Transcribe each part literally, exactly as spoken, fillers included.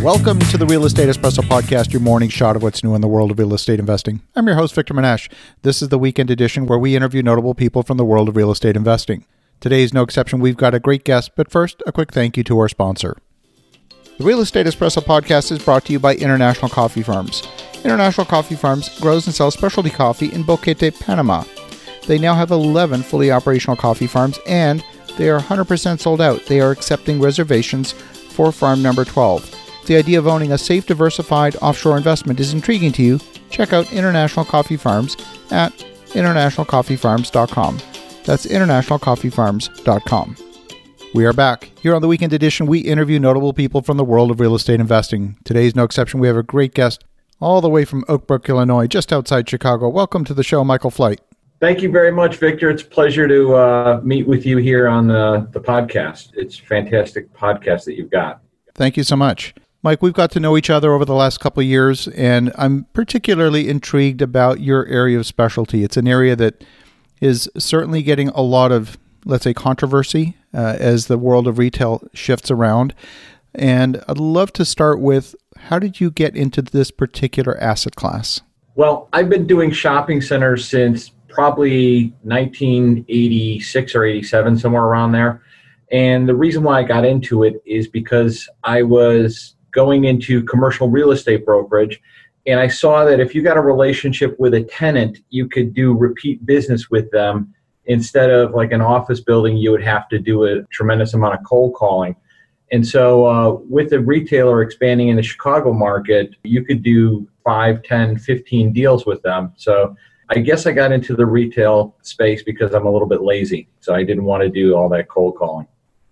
Welcome to the Real Estate Espresso Podcast, your morning shot of what's new in the world of real estate investing. I'm your host, Victor Menashe. This is the weekend edition where we interview notable people from the world of real estate investing. Today is no exception. We've got a great guest, but first, a quick thank you to our sponsor. The Real Estate Espresso Podcast is brought to you by International Coffee Farms. International Coffee Farms grows and sells specialty coffee in Boquete, Panama. They now have eleven fully operational coffee farms, and they are one hundred percent sold out. They are accepting reservations for farm number twelve. If the idea of owning a safe, diversified offshore investment is intriguing to you, check out International Coffee Farms at international coffee farms dot com. That's international coffee farms dot com. We are back. Here on the Weekend Edition, we interview notable people from the world of real estate investing. Today is no exception. We have a great guest all the way from Oak Brook, Illinois, just outside Chicago. Welcome to the show, Michael Flight. Thank you very much, Victor. It's a pleasure to uh, meet with you here on the, the podcast. It's a fantastic podcast that you've got. Thank you so much. Mike, we've got to know each other over the last couple of years, and I'm particularly intrigued about your area of specialty. It's an area that is certainly getting a lot of, let's say, controversy uh, as the world of retail shifts around. And I'd love to start with, how did you get into this particular asset class? Well, I've been doing shopping centers since probably nineteen eighty-six or eighty-seven, somewhere around there. And the reason why I got into it is because I was going into commercial real estate brokerage, and I saw that if you got a relationship with a tenant, you could do repeat business with them. Instead of like an office building, you would have to do a tremendous amount of cold calling. And so uh, with the retailer expanding in the Chicago market, you could do five, ten, fifteen deals with them. So I guess I got into the retail space because I'm a little bit lazy. So I didn't want to do all that cold calling.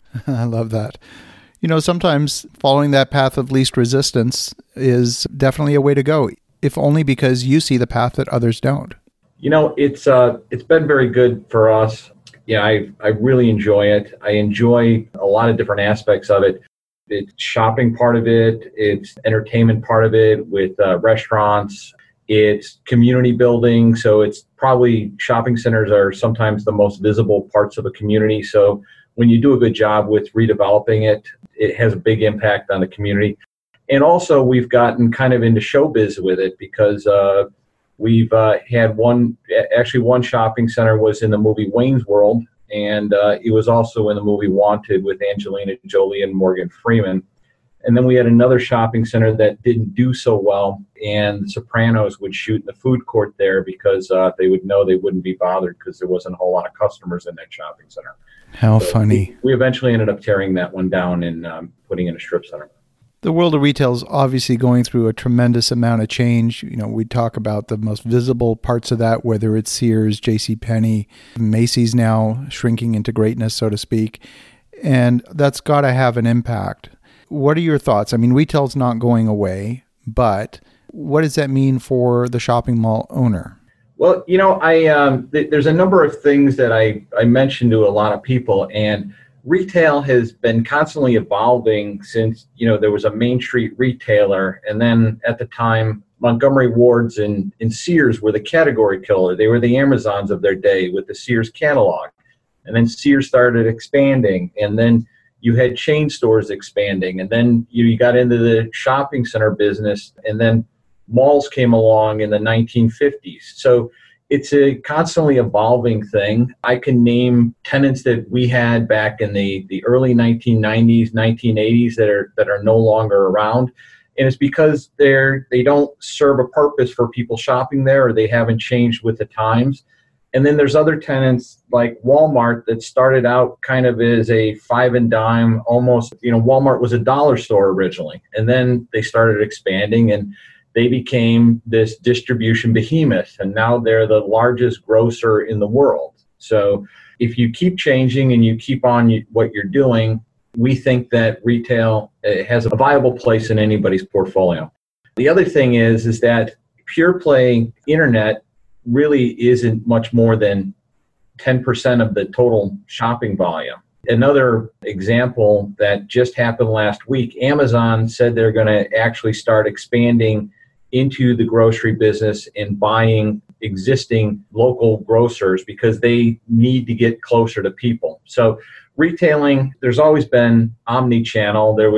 I love that. You know, sometimes following that path of least resistance is definitely a way to go, if only because you see the path that others don't. You know, it's uh, it's been very good for us. Yeah, I I really enjoy it. I enjoy a lot of different aspects of it. It's shopping part of it. It's entertainment part of it with uh, restaurants. It's community building. So it's probably shopping centers are sometimes the most visible parts of a community. So when you do a good job with redeveloping it, it has a big impact on the community. And also we've gotten kind of into showbiz with it because uh, we've uh, had one, actually one shopping center was in the movie Wayne's World. And uh, it was also in the movie Wanted with Angelina Jolie and Morgan Freeman. And then we had another shopping center that didn't do so well, and the Sopranos would shoot in the food court there because uh, they would know they wouldn't be bothered because there wasn't a whole lot of customers in that shopping center. How so funny. We, we eventually ended up tearing that one down and um, putting in a strip center. The world of retail is obviously going through a tremendous amount of change. You know, we talk about the most visible parts of that, whether it's Sears, JCPenney, Macy's now shrinking into greatness, so to speak. And that's got to have an impact. What are your thoughts? I mean, retail's not going away, but what does that mean for the shopping mall owner? Well, you know, I um, th- there's a number of things that I, I mentioned to a lot of people, and retail has been constantly evolving since, you know, there was a Main Street retailer, and then at the time, Montgomery Ward's and, and Sears were the category killer. They were the Amazons of their day with the Sears catalog. And then Sears started expanding, and then you had chain stores expanding, and then you, you got into the shopping center business, and then malls came along in the nineteen fifties. So it's a constantly evolving thing. I can name tenants that we had back in the, the early nineteen nineties, nineteen eighties that are that are no longer around. And it's because they're they don't serve a purpose for people shopping there, or they haven't changed with the times. And then there's other tenants like Walmart that started out kind of as a five and dime, almost, you know, Walmart was a dollar store originally. And then they started expanding and they became this distribution behemoth. And now they're the largest grocer in the world. So if you keep changing and you keep on what you're doing, we think that retail has a viable place in anybody's portfolio. The other thing is, is that pure play internet really isn't much more than ten percent of the total shopping volume. Another example that just happened last week, Amazon said they're going to actually start expanding into the grocery business and buying existing local grocers because they need to get closer to people. So retailing, there's always been omni-channel. There was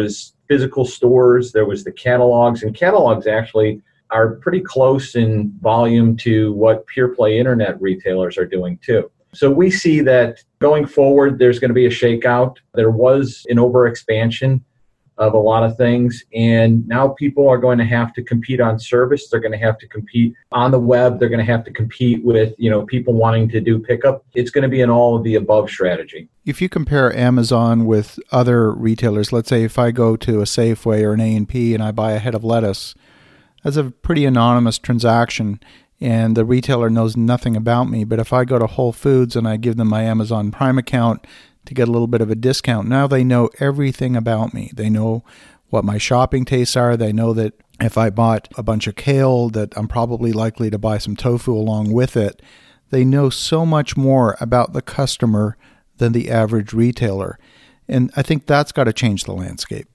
physical stores, there was the catalogs, and catalogs actually are pretty close in volume to what pure play internet retailers are doing too. So we see that going forward, there's going to be a shakeout. There was an overexpansion of a lot of things, and now people are going to have to compete on service. They're going to have to compete on the web. They're going to have to compete with, you know, people wanting to do pickup. It's going to be an all of the above strategy. If you compare Amazon with other retailers, let's say if I go to a Safeway or an A and P and I buy a head of lettuce, that's a pretty anonymous transaction, and the retailer knows nothing about me. But if I go to Whole Foods and I give them my Amazon Prime account to get a little bit of a discount, now they know everything about me. They know what my shopping tastes are. They know that if I bought a bunch of kale, that I'm probably likely to buy some tofu along with it. They know so much more about the customer than the average retailer. And I think that's got to change the landscape.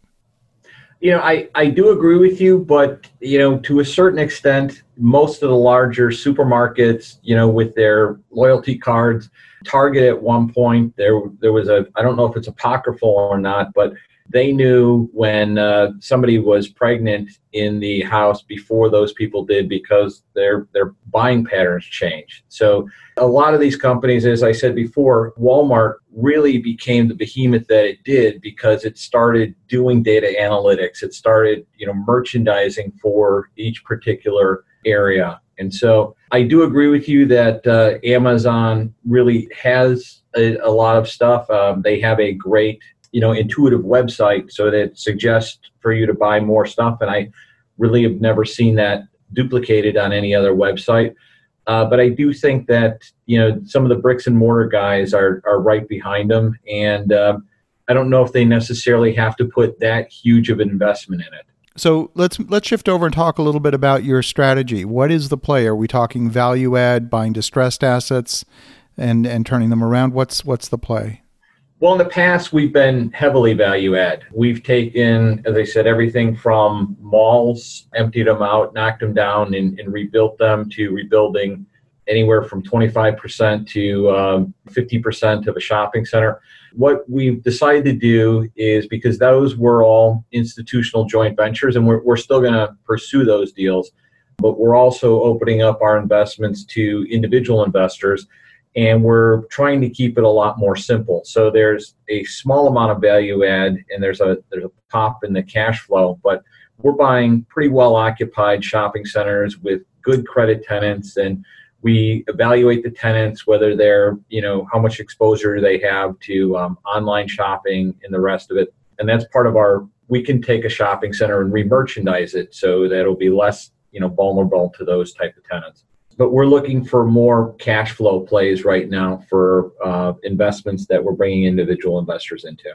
You know, I, I do agree with you, but, you know, to a certain extent, most of the larger supermarkets, you know, with their loyalty cards, Target at one point, there there was a, I don't know if it's apocryphal or not, but they knew when uh, somebody was pregnant in the house before those people did, because their their buying patterns changed. So a lot of these companies, as I said before, Walmart really became the behemoth that it did because it started doing data analytics. It started, you know, merchandising for each particular area. And so I do agree with you that uh, Amazon really has a, a lot of stuff. Um, they have a great, you know, intuitive website so that it suggests for you to buy more stuff. And I really have never seen that duplicated on any other website. Uh, but I do think that, you know, some of the bricks and mortar guys are are right behind them. And um, I don't know if they necessarily have to put that huge of an investment in it. So let's let's shift over and talk a little bit about your strategy. What is the play? Are we talking value add, buying distressed assets and, and turning them around? What's what's the play? Well, in the past, we've been heavily value add. We've taken, as I said, everything from malls, emptied them out, knocked them down, and, and rebuilt them, to rebuilding anywhere from twenty-five percent to um, fifty percent of a shopping center. What we've decided to do is, because those were all institutional joint ventures, and we're, we're still going to pursue those deals, but we're also opening up our investments to individual investors. And we're trying to keep it a lot more simple. So there's a small amount of value add, and there's a there's a pop in the cash flow, but we're buying pretty well occupied shopping centers with good credit tenants, and we evaluate the tenants, whether they're, you know, how much exposure they have to um, online shopping and the rest of it. And that's part of our, we can take a shopping center and re-merchandise it so that it'll be less, you know, vulnerable to those type of tenants. But we're looking for more cash flow plays right now for uh, investments that we're bringing individual investors into.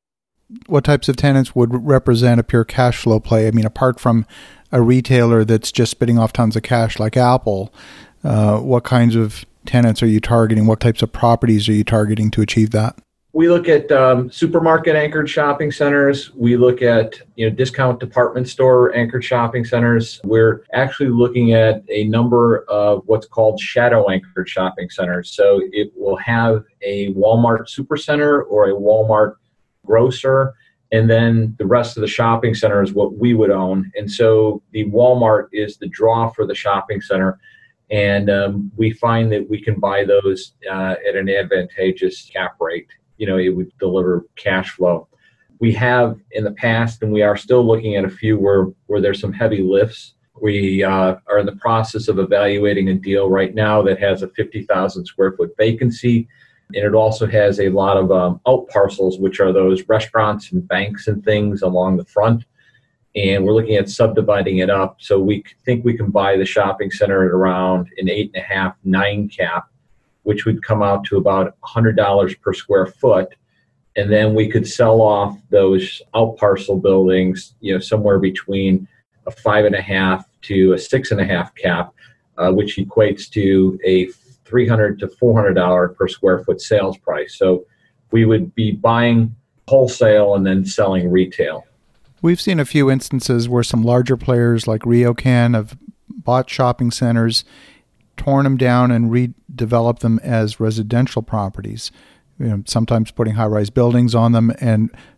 What types of tenants would represent a pure cash flow play? I mean, apart from a retailer that's just spitting off tons of cash like Apple, uh, what kinds of tenants are you targeting? What types of properties are you targeting to achieve that? We look at um, supermarket anchored shopping centers. We look at, you know, discount department store anchored shopping centers. We're actually looking at a number of what's called shadow anchored shopping centers. So it will have a Walmart supercenter or a Walmart grocer, and then the rest of the shopping center is what we would own. And so the Walmart is the draw for the shopping center. And um, we find that we can buy those uh, at an advantageous cap rate. You know, it would deliver cash flow. We have in the past, and we are still looking at a few where, where there's some heavy lifts. We uh, are in the process of evaluating a deal right now that has a fifty thousand square foot vacancy. And it also has a lot of um, out parcels, which are those restaurants and banks and things along the front. And we're looking at subdividing it up. So we think we can buy the shopping center at around an eight and a half, nine cap, which would come out to about one hundred dollars per square foot. And then we could sell off those out parcel buildings, you know, somewhere between a five and a half to a six and a half cap, uh, which equates to a three hundred to four hundred dollars per square foot sales price. So we would be buying wholesale and then selling retail. We've seen a few instances where some larger players like RioCan have bought shopping centers, torn them down, and redeveloped them as residential properties, you know, sometimes putting high-rise buildings on them and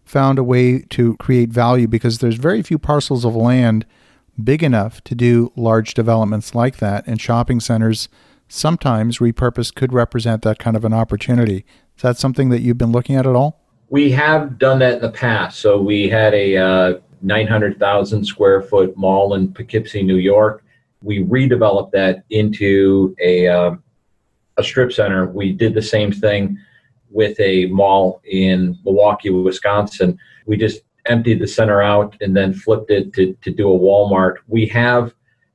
found a way to create value because there's very few parcels of land big enough to do large developments like that, and shopping centers sometimes repurposed could represent that kind of an opportunity. Is that something that you've been looking at at all? We have done that in the past. So we had a uh, nine hundred thousand square foot mall in Poughkeepsie, New York. We redeveloped that into a, uh, a strip center. We did the same thing with a mall in Milwaukee, Wisconsin. We just emptied the center out and then flipped it to, to do a Walmart. We have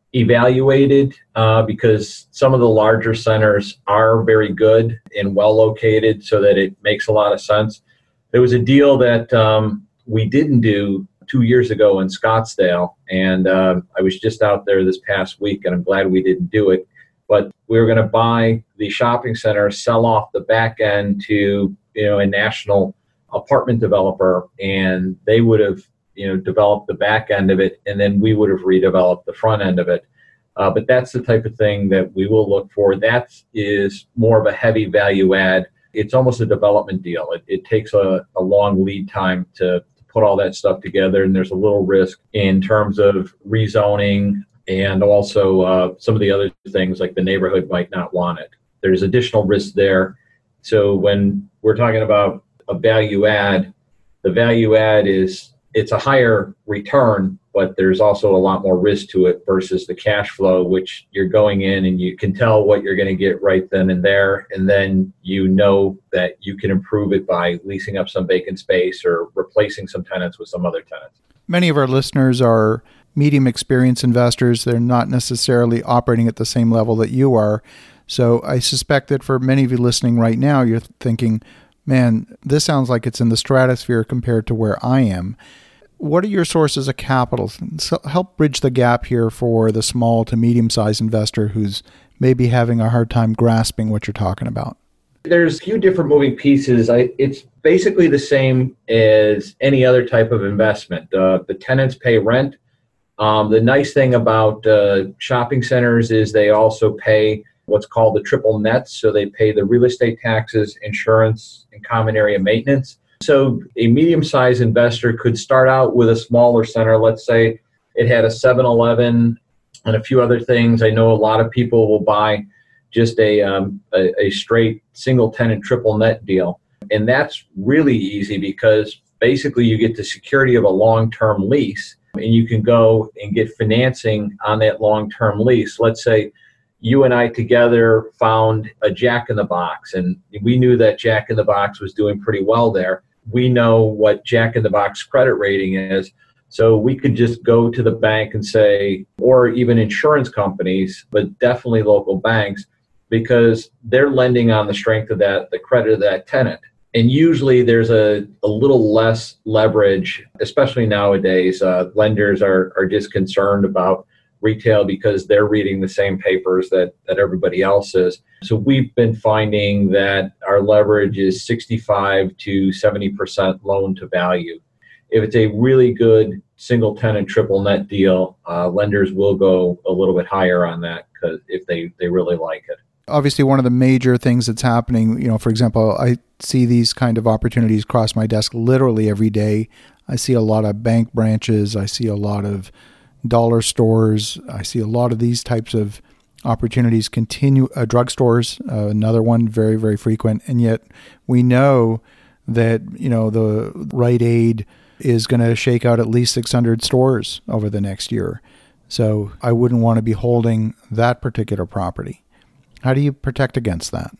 evaluated uh, because some of the larger centers are very good and well located so that it makes a lot of sense. There was a deal that um, we didn't do two years ago in Scottsdale, and uh, I was just out there this past week, and I'm glad we didn't do it. But we were going to buy the shopping center, sell off the back end to you know a national apartment developer, and they would have you know developed the back end of it, and then we would have redeveloped the front end of it. Uh, but that's the type of thing that we will look for. That is more of a heavy value add. It's almost a development deal. It, it takes a, a long lead time to, to put all that stuff together, and there's a little risk in terms of rezoning and also uh, some of the other things like the neighborhood might not want it. There's additional risk there. So when we're talking about a value add, the value add is it's a higher return, but there's also a lot more risk to it versus the cash flow, which you're going in and you can tell what you're going to get right then and there. And then you know that you can improve it by leasing up some vacant space or replacing some tenants with some other tenants. Many of our listeners are medium experienced investors. They're not necessarily operating at the same level that you are. So I suspect that for many of you listening right now, you're thinking, man, this sounds like it's in the stratosphere compared to where I am. What are your sources of capital? So help bridge the gap here for the small to medium-sized investor who's maybe having a hard time grasping what you're talking about. There's a few different moving pieces. I, it's basically the same as any other type of investment. Uh, the tenants pay rent. Um, the nice thing about uh, shopping centers is they also pay what's called the triple nets. So they pay the real estate taxes, insurance, and common area maintenance. So a medium-sized investor could start out with a smaller center. Let's say it had a seven eleven and a few other things. I know a lot of people will buy just a, um, a, a straight single-tenant triple net deal. And that's really easy because basically you get the security of a long-term lease, and you can go and get financing on that long-term lease. Let's say you and I together found a Jack in the Box, and we knew that Jack in the Box was doing pretty well there. We know what Jack in the Box credit rating is. So we could just go to the bank and say, or even insurance companies, but definitely local banks, because they're lending on the strength of that, the credit of that tenant. And usually there's a, a little less leverage, especially nowadays. Uh, lenders are, are just concerned about retail because they're reading the same papers that, that everybody else is. So we've been finding that our leverage is sixty-five to seventy percent loan to value. If it's a really good single tenant triple net deal, uh, lenders will go a little bit higher on that because if they, they really like it. Obviously, one of the major things that's happening, you know, for example, I see these kind of opportunities cross my desk literally every day. I see a lot of bank branches. I see a lot of dollar stores. I see a lot of these types of opportunities continue. Uh, drugstores, uh, another one, very, very frequent. And yet we know that, you know, the Rite Aid is going to shake out at least six hundred stores over the next year. So I wouldn't want to be holding that particular property. How do you protect against that?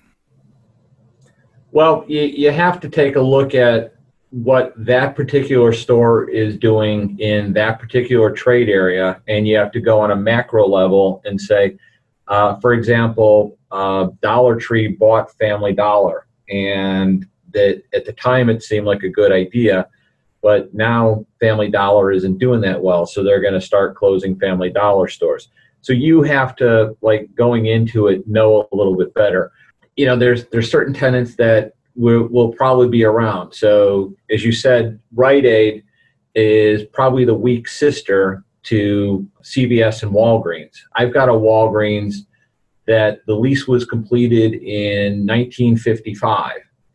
Well, you, you have to take a look at what that particular store is doing in that particular trade area, and you have to go on a macro level and say, uh, for example, uh, Dollar Tree bought Family Dollar, and that at the time it seemed like a good idea, but now Family Dollar isn't doing that well, so they're going to start closing Family Dollar stores. So you have to, like, going into it, know a little bit better. You know, there's there's certain tenants that will, will probably be around. So as you said, Rite Aid is probably the weak sister to C V S and Walgreens. I've got a Walgreens that the lease was completed in nineteen fifty-five.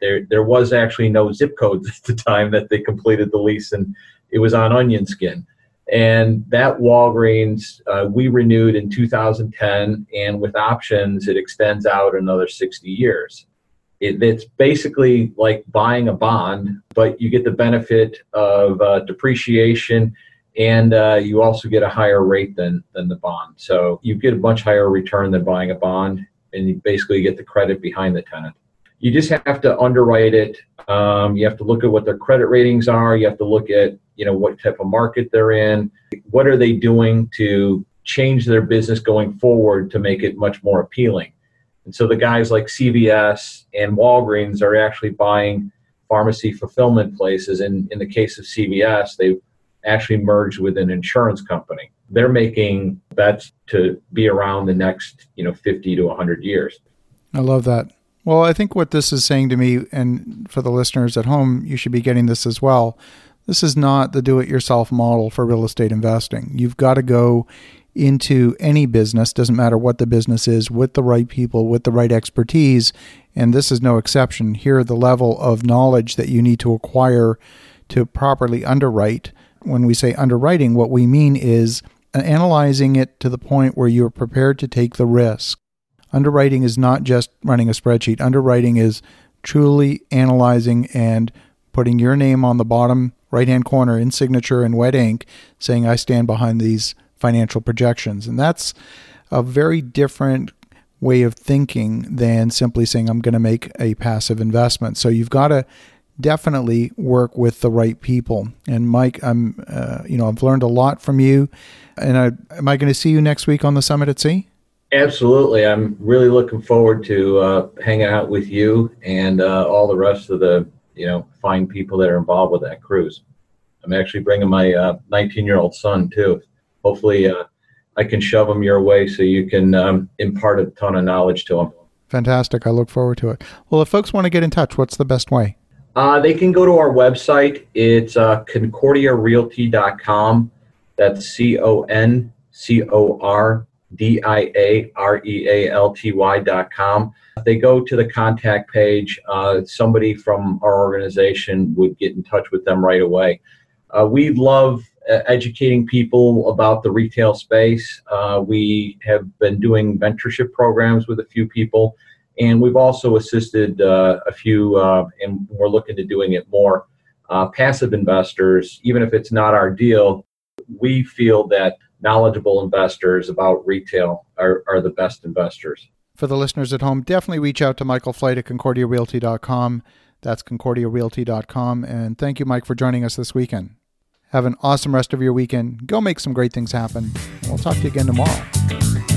there there was actually no zip codes at the time that they completed the lease, and it was on onion skin. And that Walgreens, uh, we renewed in two thousand ten, and with options, it extends out another sixty years. It, it's basically like buying a bond, but you get the benefit of uh, depreciation, and uh, you also get a higher rate than than the bond. So you get a much higher return than buying a bond, and you basically get the credit behind the tenant. You just have to underwrite it. Um, you have to look at what their credit ratings are. You have to look at, you know, what type of market they're in. What are they doing to change their business going forward to make it much more appealing? And so the guys like C V S and Walgreens are actually buying pharmacy fulfillment places. And in the case of C V S, they've actually merged with an insurance company. They're making bets to be around the next, you know, fifty to one hundred years. I love that. Well, I think what this is saying to me, and for the listeners at home, you should be getting this as well. This is not the do-it-yourself model for real estate investing. You've got to go into any business, doesn't matter what the business is, with the right people, with the right expertise, and this is no exception. Here, the level of knowledge that you need to acquire to properly underwrite. When we say underwriting, what we mean is analyzing it to the point where you're prepared to take the risk. Underwriting is not just running a spreadsheet. Underwriting is truly analyzing and putting your name on the bottom right-hand corner in signature in wet ink, saying, I stand behind these financial projections. And that's a very different way of thinking than simply saying, I'm going to make a passive investment. So you've got to definitely work with the right people. And Mike, I'm, uh, you know, I've learned a lot from you. And I, am I going to see you next week on the Summit at Sea? Absolutely. I'm really looking forward to uh, hanging out with you and uh, all the rest of the, you know, fine people that are involved with that cruise. I'm actually bringing my uh, nineteen-year-old son, too. Hopefully uh, I can shove him your way so you can um, impart a ton of knowledge to him. Fantastic. I look forward to it. Well, if folks want to get in touch, what's the best way? Uh, they can go to our website. It's uh, concordia realty dot com. That's C O N C O R D I A R E A L T Y dot com. If they go to the contact page, uh, somebody from our organization would get in touch with them right away. Uh, we love uh, educating people about the retail space. Uh, we have been doing mentorship programs with a few people, and we've also assisted uh, a few, uh, and we're looking to doing it more. Uh, passive investors, even if it's not our deal, we feel that knowledgeable investors about retail are, are the best investors. For the listeners at home, definitely reach out to Michael Flight at concordia realty dot com. That's concordia realty dot com. And thank you, Mike, for joining us this weekend. Have an awesome rest of your weekend. Go make some great things happen. And we'll talk to you again tomorrow.